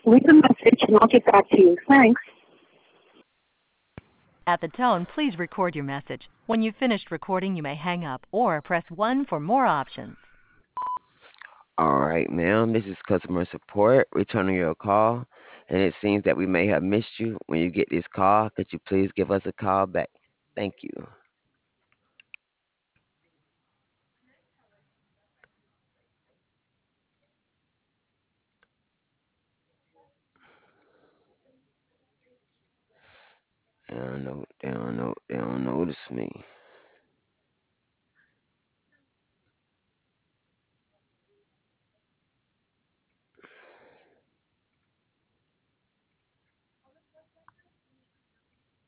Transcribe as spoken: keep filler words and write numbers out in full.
Leave a message and I'll get back to you. Thanks. At the tone, please record your message. When you've finished recording, you may hang up or press one for more options. All right, ma'am. This is customer support returning your call, and it seems that we may have missed you. When you get this call, could you please give us a call back? Thank you. They don't know. They don't know. They don't notice me.